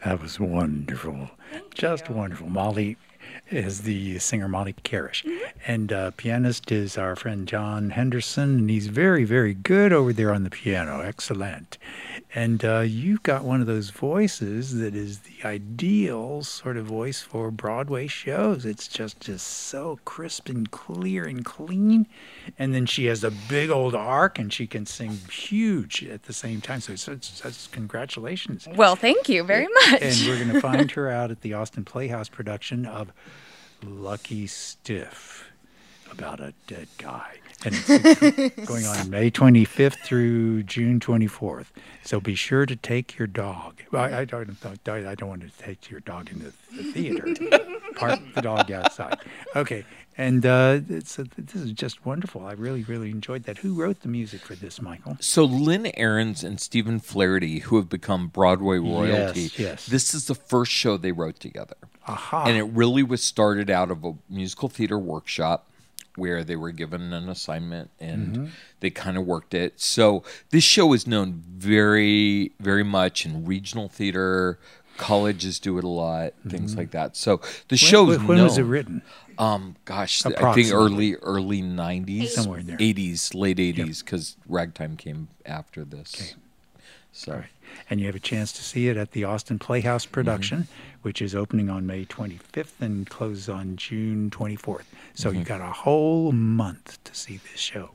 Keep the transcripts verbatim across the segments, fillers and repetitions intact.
That was wonderful. Thank Just you. wonderful. Molly is the singer, Molly Karish. And uh, pianist is our friend John Henderson, and he's very, very good over there on the piano. Excellent. And uh, you've got one of those voices that is the ideal sort of voice for Broadway shows. It's just, just so crisp and clear and clean. And then she has a big old arc, and she can sing huge at the same time. So, so, so congratulations. Well, thank you very much. And we're going to find her out at the Austin Playhouse production of Lucky Stiff, about a dead guy. And it's going on May twenty-fifth through June twenty-fourth. So be sure to take your dog. I, I, don't, I don't want to take your dog into the theater. Park the dog outside. Okay. And uh, it's, uh, this is just wonderful. I really, really enjoyed that. Who wrote the music for this, Michael? So Lynn Ahrens and Stephen Flaherty, who have become Broadway royalty, Yes, yes. this is the first show they wrote together. Aha. And it really was started out of a musical theater workshop where they were given an assignment and Mm-hmm. they kind of worked it. So this show is known very, very much in regional theater. Colleges do it a lot, things like that. So the show's when, when known. was it written? Um, gosh, I think Approximately. early early nineties, Somewhere in there. eighties, late eighties, because Ragtime came after this. Okay. So All right. And you have a chance to see it at the Austin Playhouse production, Mm-hmm. which is opening on May twenty-fifth and closes on June twenty-fourth. So Mm-hmm. you got a whole month to see this show.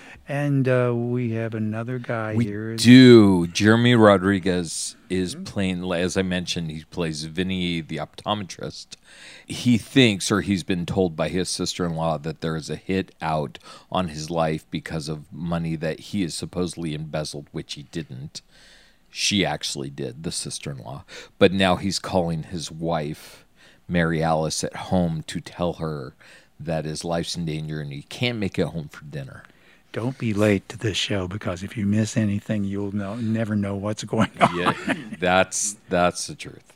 And uh, we have another guy we here. do. Jeremy Rodriguez is Mm-hmm. playing, as I mentioned, he plays Vinny the optometrist. He thinks, or he's been told by his sister-in-law, that there is a hit out on his life because of money that he is supposedly embezzled, which he didn't. She actually did, the sister-in-law. But now he's calling his wife, Mary Alice, at home to tell her that his life's in danger and he can't make it home for dinner. Don't be late to this show, because if you miss anything, you'll know, never know what's going on. Yeah, that's that's the truth.